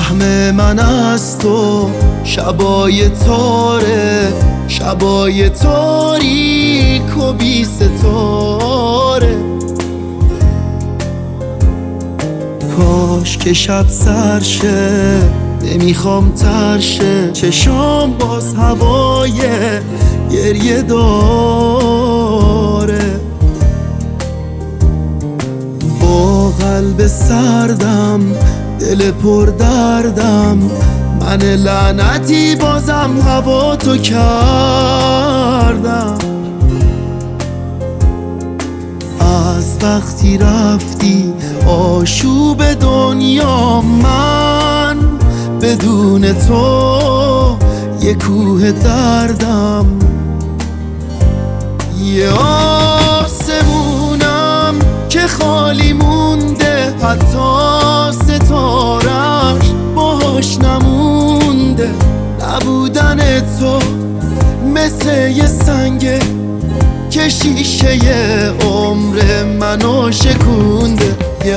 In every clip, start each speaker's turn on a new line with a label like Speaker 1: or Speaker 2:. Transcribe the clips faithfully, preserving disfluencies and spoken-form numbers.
Speaker 1: سهم من از تو شبای تاره، شبای تاریک و بی ستاره. کاش که شب سر شه، نمیخوام تر شه، چشام باز هوای گریه داره. با قلب سردم، دل پر دردم، من لعنتی بازم هوا تو کردم. از وقتی رفتی آشوب دنیا، من بدون تو یه کوه دردم. یه آسمونم که خالی مونده، حتی ستارش باهاش نمونده. نبودن تو مثل یه سنگه که شیشه عمر منو شکونده. یه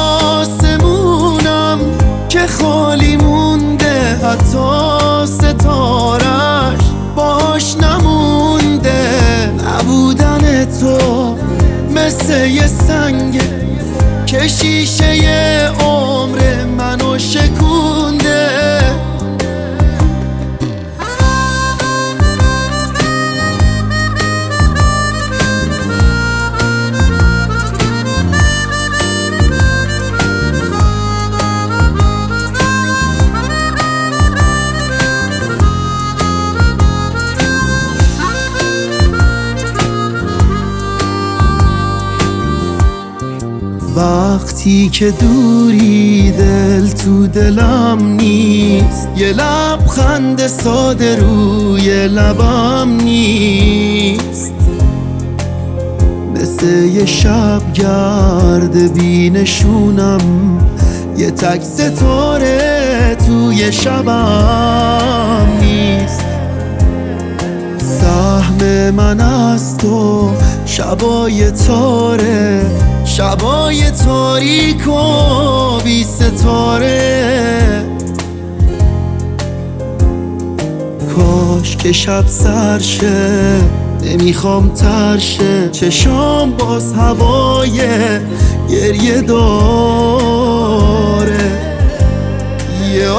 Speaker 1: آسمونم که خالی مونده، حتی ستارش باش نمونده. نبودن تو مثل یه سنگه که شیشه عمر منو شکونده. وقتی که دوری دل تو دلم نیست، یه لبخند ساده روی لبم نیست. مثل یه شب گرد بینشونم، یه تک ستاره توی شبم نیست. سهم من از تو شبای تاره، شبای تاریک و بی ستاره. کاش که شب سر شه، نمیخوام تر شه، چشام باز هوای گریه داره. یه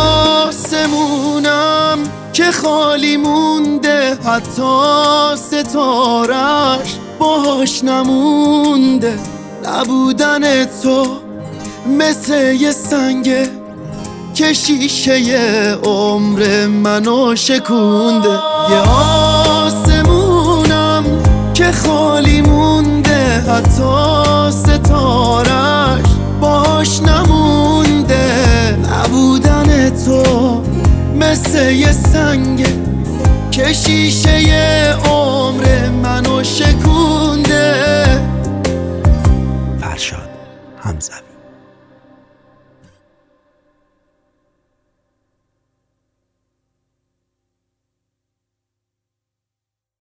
Speaker 1: آسمونم که خالی مونده، حتی ستارش باهاش نمونده. نبودن تو مثل یه سنگه که شیشه عمر منو شکونده. یه آسمونم که خالی مونده، حتی ستارش باش نمونده. نبودن تو مثل یه سنگه که شیشه